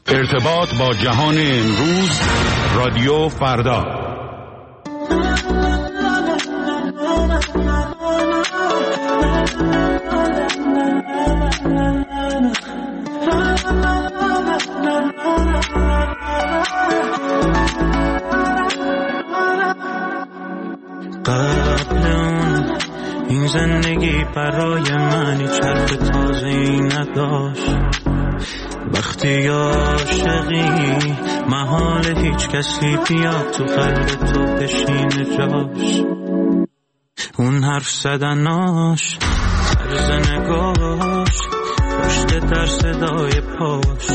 ارتباط با جهان امروز، رادیو فردا. قبل اون این زندگی برای من هیچ حرف تازه‌ای نداشت. وقتی عاشقی محال هیچ کسی بیاد تو قلب تو بشینه جاش. اون حرف زدناش، طرز نگاش، پشت در صدای پاش،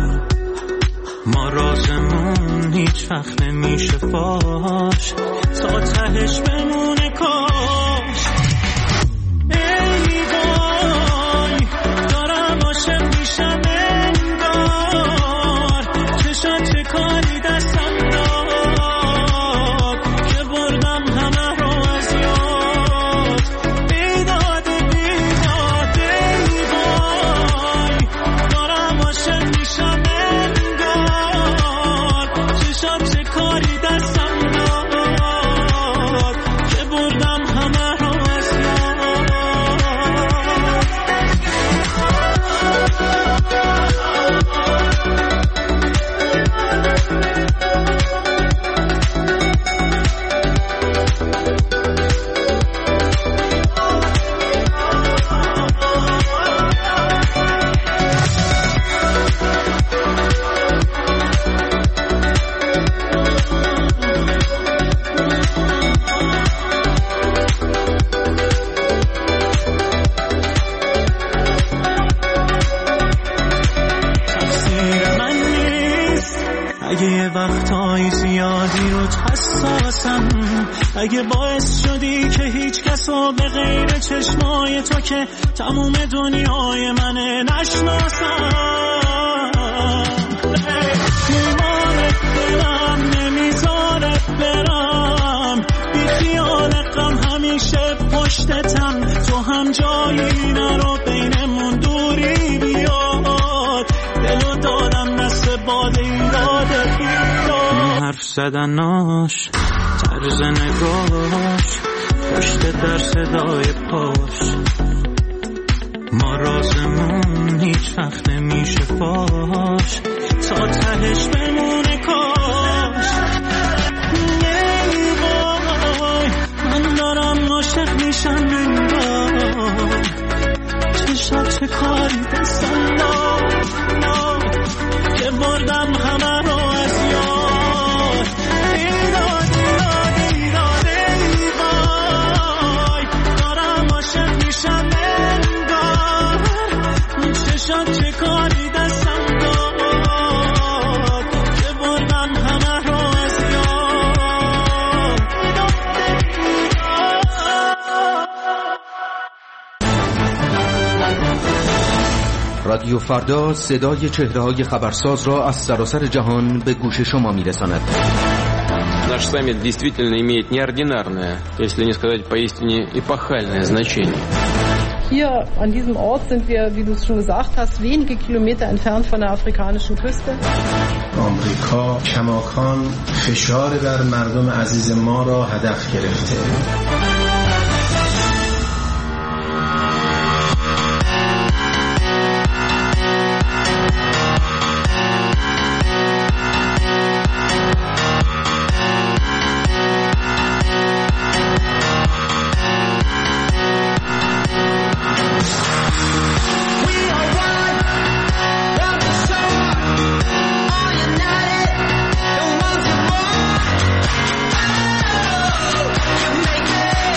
ما رازمون هیچ وقت نمیشه فاش، تا تهش بمونه کاش. ای وای دارم عاشق میشم انگار، چشات چه کاری دستم داد که بردم همه رو از یاد. بیداد بیداد ای وای دارم عاشق میشم انگار، چشات چه کاری دستم داد که بردم همه رو از یاد. اگه یه وقتایی زیادی روت حساسم، اگه باعث شدی که هیچ کسو به غیر چشمای تو که تموم دنیای منه نشناسم، ایمانت دلم نمیذاره برم، بی خیال غم همیشه پشتتم، تو هم جایی نرو بینمون دوری بیاد، دلو دادم دست باد ایراد بیاد. حرف زدناش، طرز نگاش، پشت در صدای پاش، ما رازمون هیچ وقت نمیشه فاش، تا تهش بمونه کاش. ای وای من دارم عاشق میشم انگار، چشات چه کاری دستم داد که بردم همه رو از یاد. ایراد ایراد ایراد ای وای دارم عاشق میشم انگار، چشات چه کاری دستم داد که بردم همه رو از یاد. رادیو فردا صدای چهره‌های خبرساز را از سراسر جهان به گوش شما می‌رساند. Наш саммит действительно имеет неординарное, если не сказать поистине эпохальное значение. Hier an diesem Ort sind wir, wie du es schon gesagt hast, wenige Kilometer entfernt von der afrikanischen Küste. آمریکا کماکان فشار بر مردم عزیز ما را هدف گرفته. Make it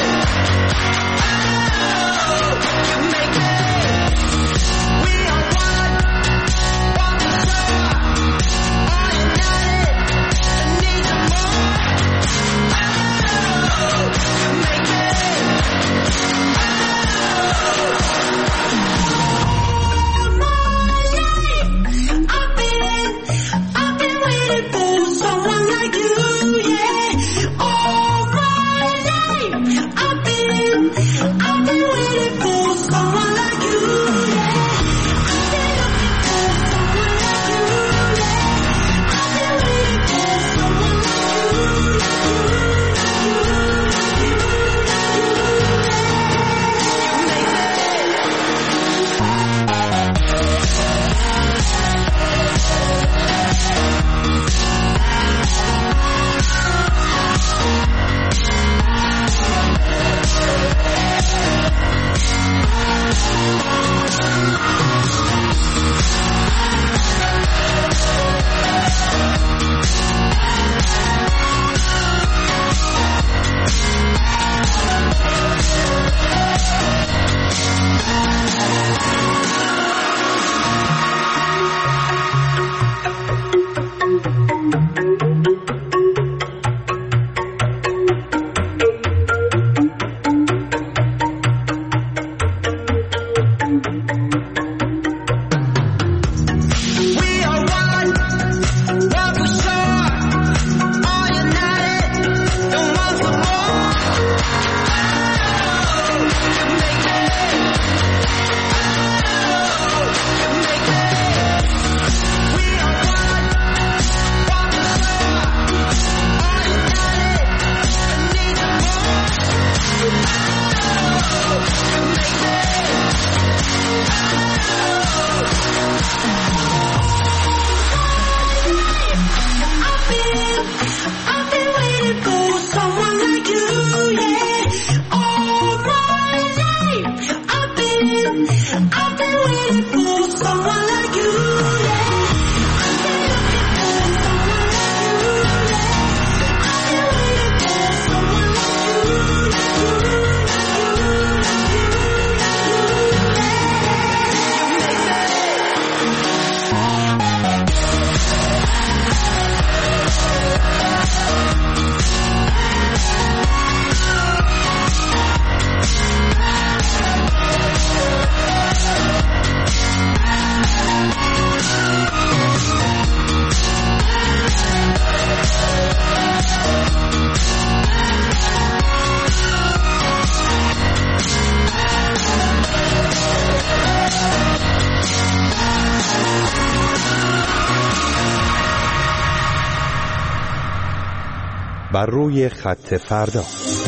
بر روی خط فردا.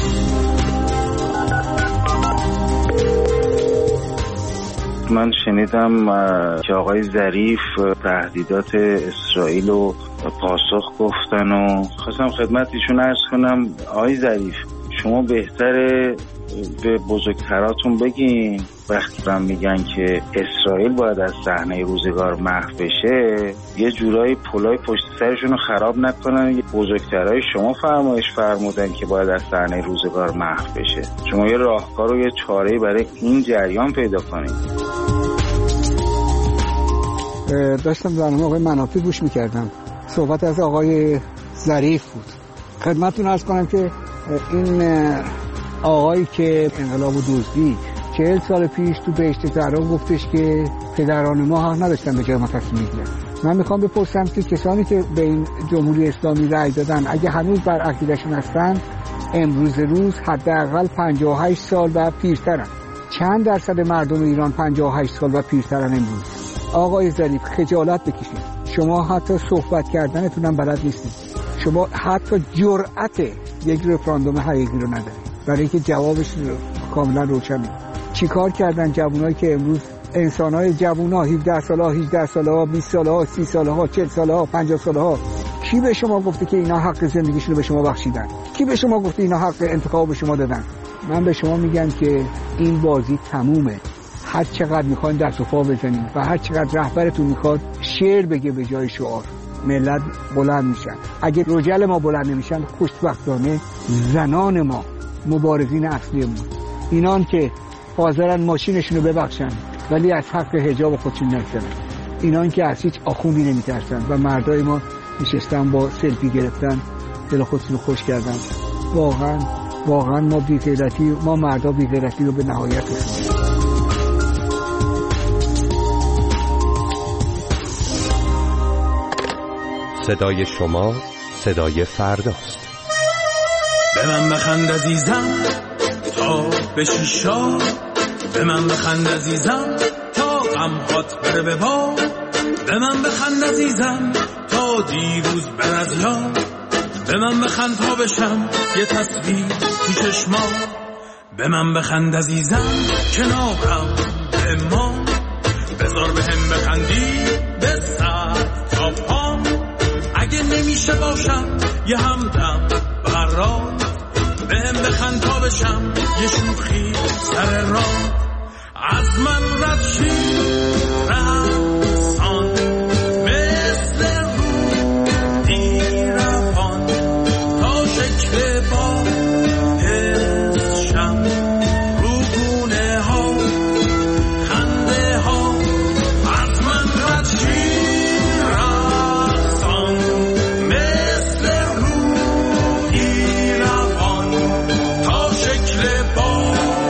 من شنیدم که آقای ظریف تهدیدات اسرائیل رو پاسخ گفتن و خواستم خدمت ایشون عرض کنم آقای ظریف شما بهتره به بزرگتراتون بگین وقتی من میگن که اسرائیل باید از صحنه روزگار محو بشه یه جورایی پلای پشت سرشون رو خراب نکنن. بزرگترای شما فرمایش فرمودن که باید از صحنه روزگار محو بشه. شما یه راهکار و یه چاره‌ای برای این جریان پیدا کنید. داشتم برنامه آقای منافی گوش میکردم. صحبت از آقای ظریف بود. خدمتتون عرض کنم که این آقایی که انقلاب دزدی 40 سال پیش تو بهشت زهرا گفتش که پدران ما حق نداشتن به جای ما تصمیم بگیرن. من میخوام بپرسم که کسانی که به این جمهوری اسلامی رأی دادن اگه هنوز بر عقیدهشون هستن امروز روز حداقل 58 سال و پیرترن. چند درصد مردم ایران 58 سال و پیرترن امروز؟ آقای ظریف خجالت بکشید. شما حتی صحبت کردنتون هم بلد نیستید. شما حتی جرأت یک رفراندوم حقیقی رو ندارید. برای اینکه جوابش کاملا روشنه. چیکار کردن جوانایی که امروز انسانای جوانا 17 ساله 18 ساله 20 ساله 30 ساله 40 ساله 50 ساله کی به شما گفته که اینا حق زندگیشون رو به شما بخشیدن؟ کی به شما گفته اینا حق انتخاب به شما دادن؟ من به شما میگم که این بازی تمومه. هر چقدر میخواین دست و پا بزنید و هر چقدر رهبرتون میخواد شعر بگه به جای شعار ملت بلند میشن. اگه رجال ما بلند نمیشن خوشبختانه زنان ما مبارزین اصلیمون اینان که حاضرن ماشینشون رو ببخشن ولی از حق حجاب خودشون نگذرن، اینان که از هیچ آخوندی نمیترسن و مردای ما نشستن با سلفی گرفتن دل خودشون رو خوش کردن. واقعا ما مردا بی‌غیرتی رو به نهایت رسوندیم. صدای شما صدای فرداست. به من بخند عزیزم تا بشی شاد، به من بخند عزیزم تا غم‌هات بره به باد، به من بخند عزیزم تا دیروز بر از یاد، به من بخند تا بشم یه تصویر تو چشمات، به من بخند عزیزم کنارم به ما، بذار به هم بخندی به سر تا پام، اگه نمیشه باشم یه همدم برات، به هم بخند تا بشم یه شوخی سر راه، از من رد شی رقصان مثل رو دیرفان تا شکل با حسشم رو گونه ها خنده ها، از من رد شی رقصان مثل رو دیرفان تا شکل با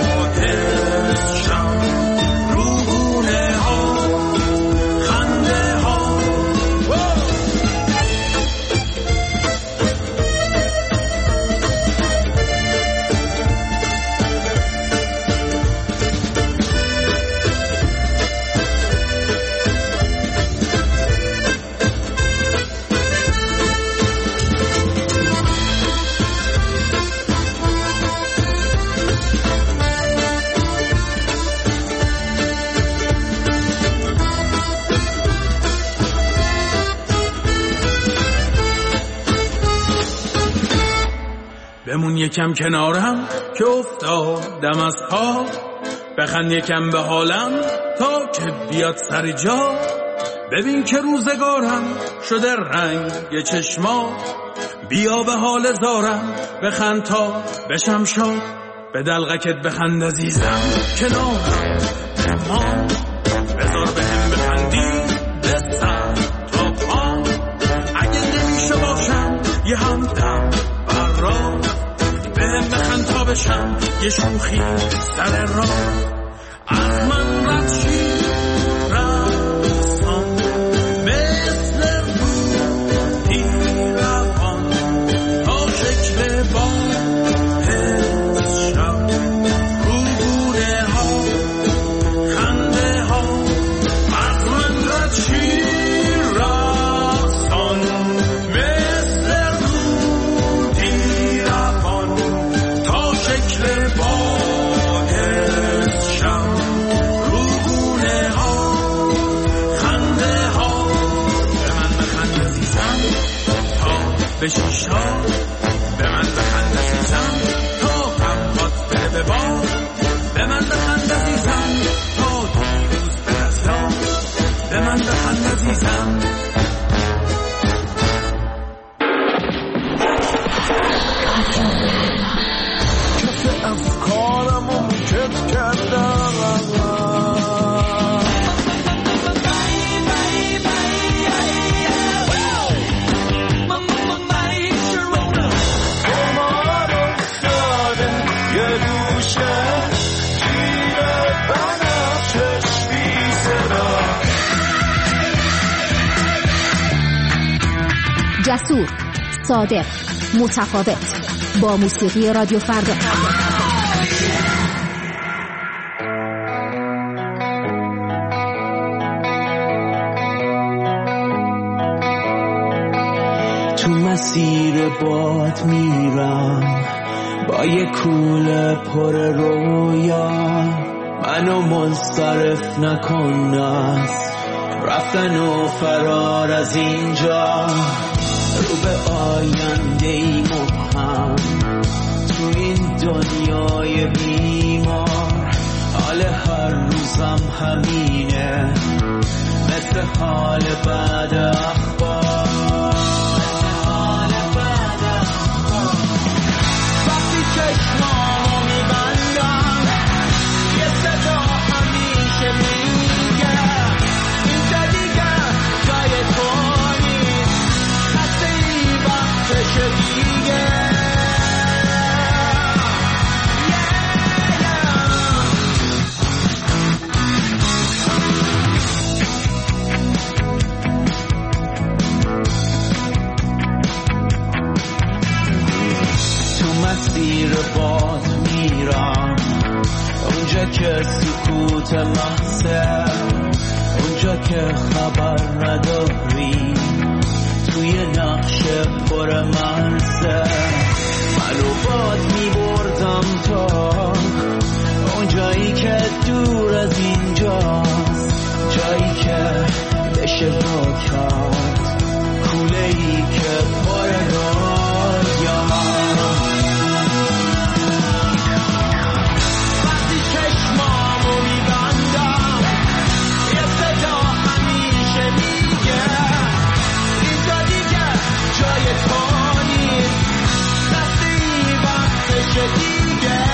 بمون یکم کنارم که افتادم از پا، بخند یکم به حالم تا که بیاد سر جا، ببین که روزگارم شده رنگ چشما، بیا به حال زارم بخند تا بشم شاد، به دلغکت بخند عزیزم کنارم ما، بذار به هم بخندی به سر تا پا، اگه نمیشه باشم یه همدم برات، بخند تا بشم یه شوخی سر راه، از من رد شی رقصان مثل رو دیرفان تا شکل با حسشم رو گونه ها خنده ها، از من رد شی رقصان مثل رو دیرفان به شیشا به من بخند عزیزم تا غمات بره به باد به من بخند عزیزم تا دیروز به دستا به من بخند عزیزم کف افکارمو موکت کردم جسور، صادق، متفاوت، با موسیقی رادیو فردا. تو مسیر باد میرم با یه کوله پر رویا، منو منصرف نکن از رفتن و فرار از اینجا، رو به آینده ای مبهم تو این دنیای بیمار، حال هر روزم همینه مثل حال بعد اخبار. وقتی چشمامو میبندم یه صدا همیشه میگه اینجا دیگه جای تو دیگه. تو مسیر باد میرم اونجا که سکوت محضه، اونجا که خبر نداری توی نقش پر مرزه، منو باد میبردم تا اون جایی که دور از اینجاست، جایی که بشه با کرد کوله ای که پر رویا. وقتی چشمامو میبندم یه صدا همیشه میگه جای تو نیست دستی وقتش دیگه.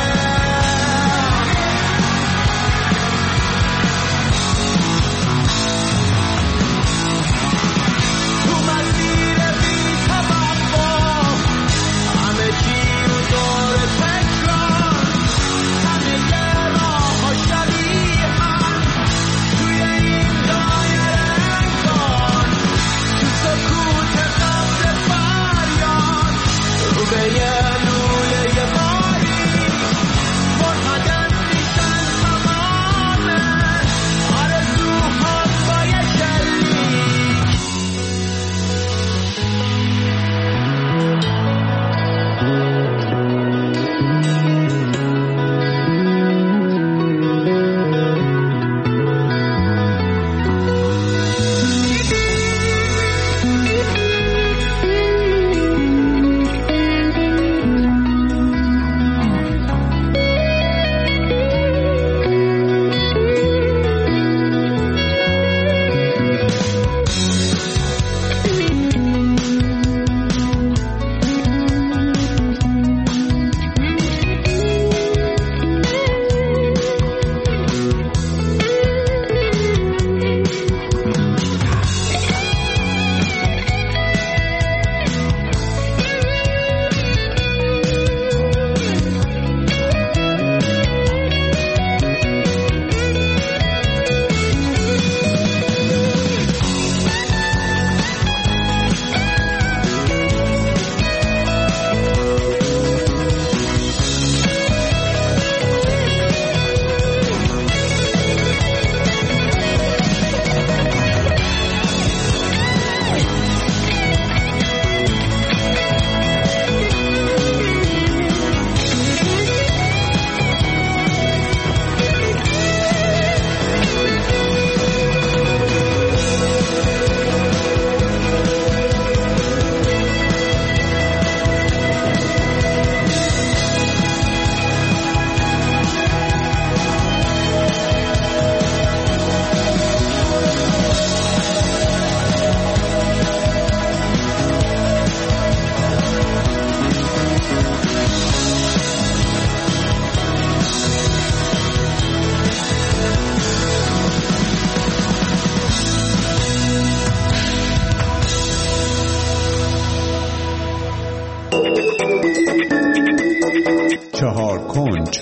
چهار کنج.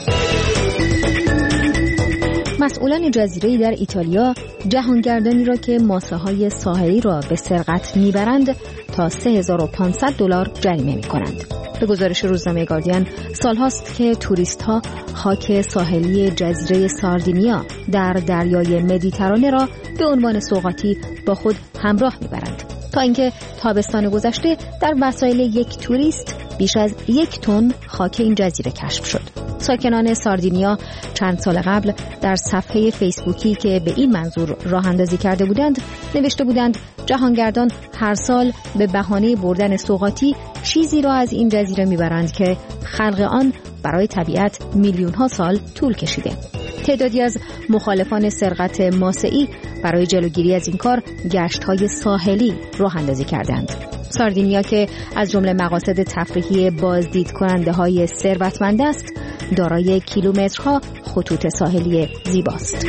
مسئولان جزیره‌ای در ایتالیا جهانگردانی را که ماسه‌های ساحلی را به سرقت میبرند تا $3500 جریمه میکنند. به گزارش روزنامه گاردین، سالهاست که توریست‌ها خاک ساحلی جزیره ساردینیا در دریای مدیترانه را به عنوان سوغاتی با خود همراه میبرند، تا اینکه تابستان گذشته در وسایل یک توریست بیش از 1 تن خاک این جزیره کشف شد. ساکنان ساردینیا چند سال قبل در صفحه فیسبوکی که به این منظور راه اندازی کرده بودند نوشته بودند جهانگردان هر سال به بهانه بردن سوغاتی چیزی را از این جزیره میبرند که خلق آن برای طبیعت میلیون‌ها سال طول کشیده. تعدادی از مخالفان سرقت ماسه‌ای برای جلوگیری از این کار گشت‌های ساحلی راه اندازی کردند. ساردینیا که از جمله مقاصد تفریحی بازدید کننده های ثروتمند است، دارای کیلومترها خطوط ساحلی زیباست.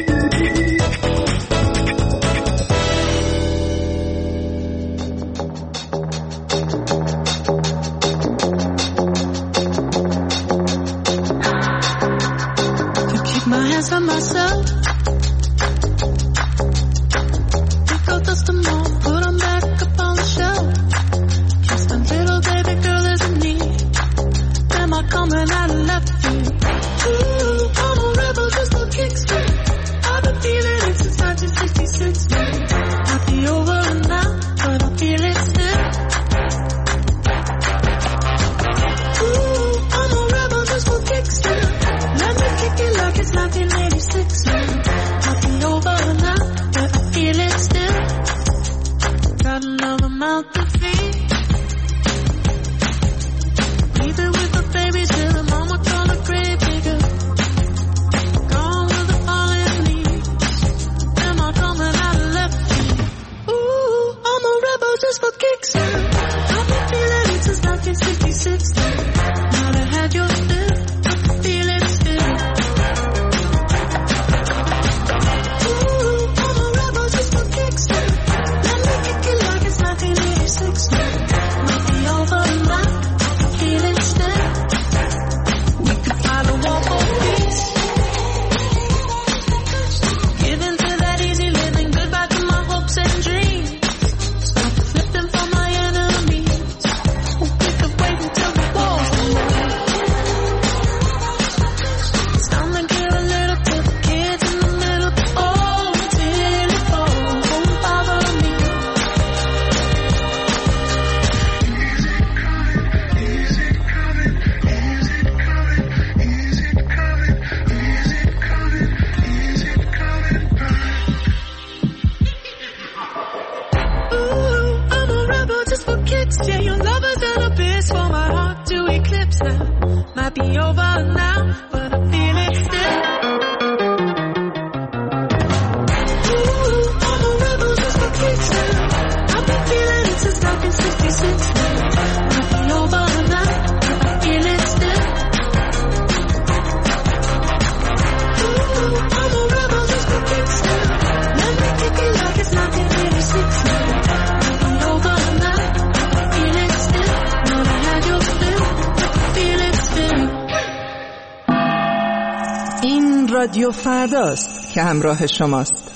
رادیو فرداست که همراه شماست.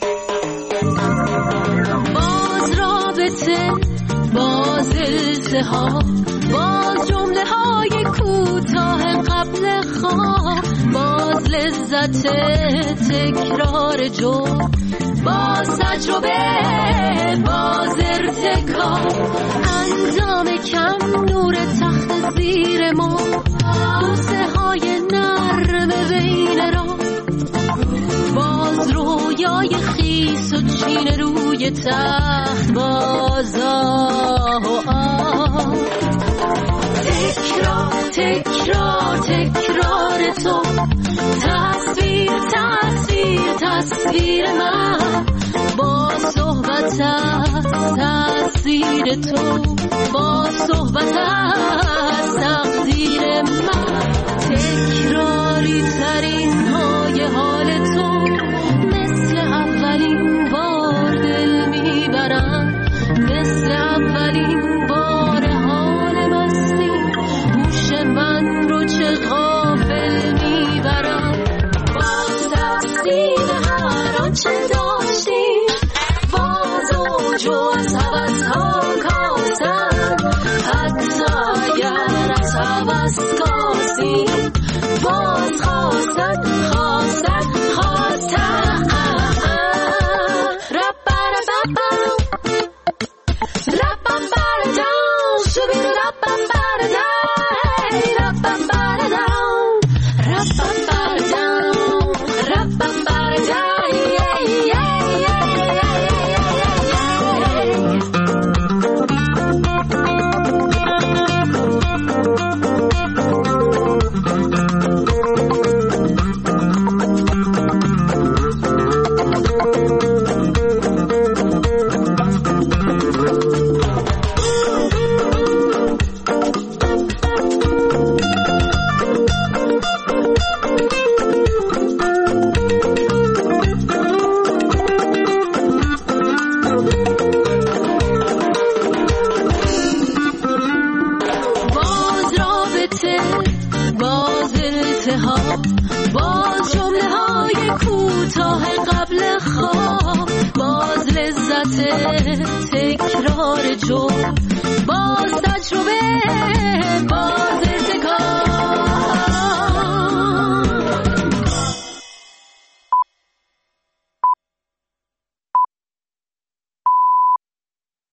باز رابطه، باز التهاب، باز جمله های کوتاه قبل خواب، باز لذت تکرار جرم، باز تجربه، باز ارتکاب، انجام کم، نور تخت زیر ما، بوسه های نرم بین را، باز رویای خیس و چین روی تخت، باز آه و آه، تکرار تکرار تکرار تو، تصویر تصویر تصویر من، با صحبت از تأثیر تو، با صحبت از تقدیر من، تکراری ترین های حال تو، مثل اولین بار دل میبرم، مثل اولین بار حال مستی، تو از هوس‌ها کاسن، حتی اگر از هوس کاسی باز خواستن خواستن خواستن. باز جمله های کوتاه قبل خواب، باز لذت تکرار جو، باز تجربه، باز